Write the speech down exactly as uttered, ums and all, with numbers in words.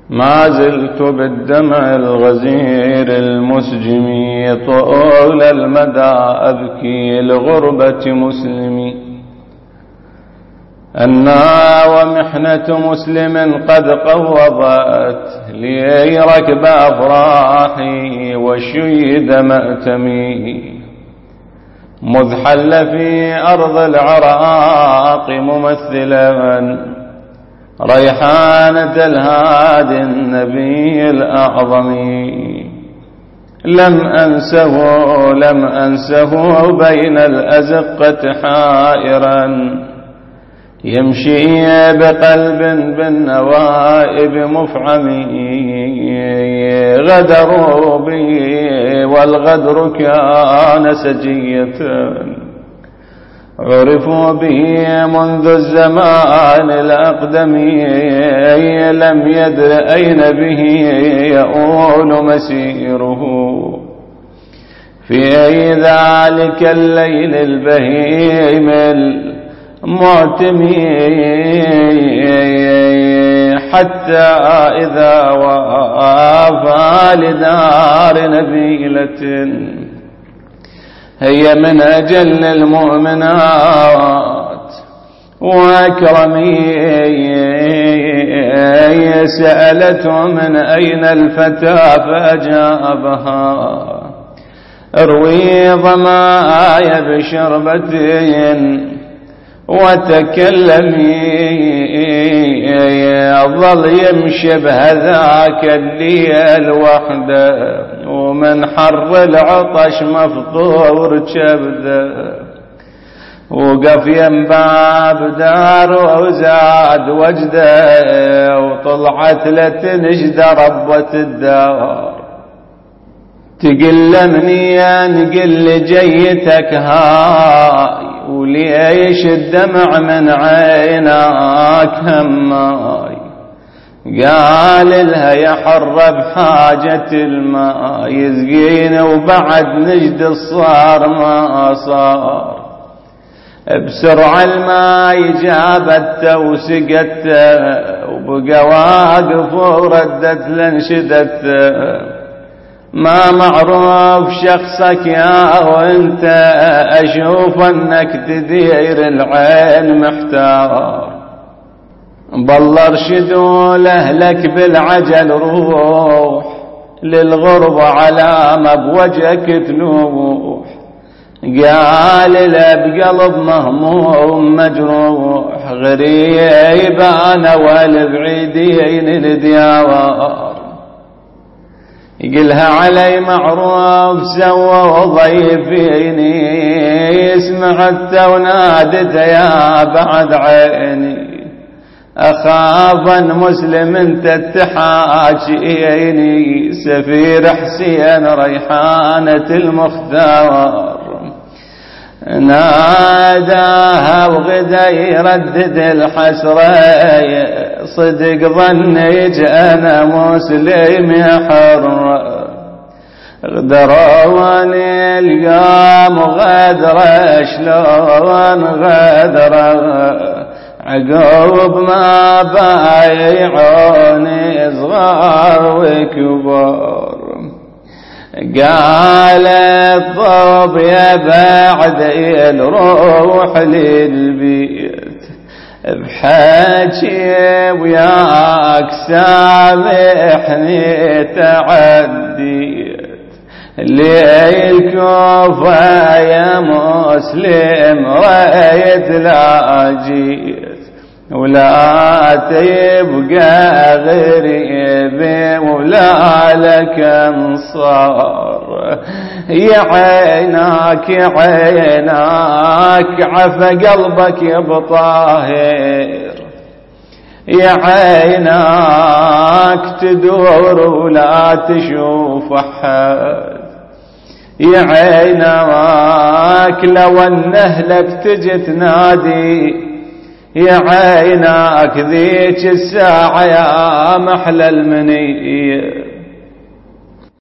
ما زلت بالدمع الغزير المسجم طول المدى أبكي لغربة مسلمي، أنا ومحنة مسلم قد قوضت لي ركب أفراحي وشيد مأتمي، مذ حل في أرض العراق ممثلا ريحانة الهادي النبي الأعظم، لم أنسه لم أنسه بين الأزقة حائرا يمشي بقلب بالنوائب مفعم، غدروا بي والغدر كان سجية، عرفوا به منذ الزمان الأقدم، لم يدر أين به يؤول مسيره، في ذلك الليل البهيم المعتمي، حتى إذا وافى لدار نبيلة هي من أجل المؤمنات وأكرمي، سألته من أين الفتى فأجابها اروي ظماي بشربة وتكلمي، ظل يمشي بهذاك الليل وحده ومن حر العطش مفطور كبده، وقف ينباب دار وزاد وجده وطلعت لتنجد ربة الدار، تقلمني نقل جيتك هاي وليش الدمع من عيناك هماي، قال لها يا حرة بحاجة الماء يسقين وبعد نجد الصار ما صار، بسرعة الماء جابته وسقته وبقى واقف وردت لانشدته، ما معروف شخصك يا وانت اشوف انك تدير العين محتار، بل ارشدوا لأهلك بالعجل روح للغربة على ما بوجهك تنوح، قال له بقلب مهموم مجروح غريب انا والبعيدين الديار، يقلها علي معروف سوى وضيفيني، سمعت ونادت يا بعد عيني أخاف أن مسلم انت تحاجيني، سفير حسين ريحانة المختار ناداها وغدا يردد الحسرة، صدق ظنيج أنا مسلم يا حر، غدروني اليوم غدرة شلون غدرة، عقوب ما بايعوني صغار وكبار، قال الطب يا بعد الروح للبيت بحاجي وياك سامحني تعديت، للكوفة يا مسلم رأيت لا جيت، ولا تبقى غريب ولا لك انصار، يا عيناك يا عيناك عفى قلبك يا بطاهر، يا عيناك تدور ولا تشوف أحد، يا عيناك لو ان اهلك تجي تنادي، يا عيناك ذيك الساعة يا محلى المنية،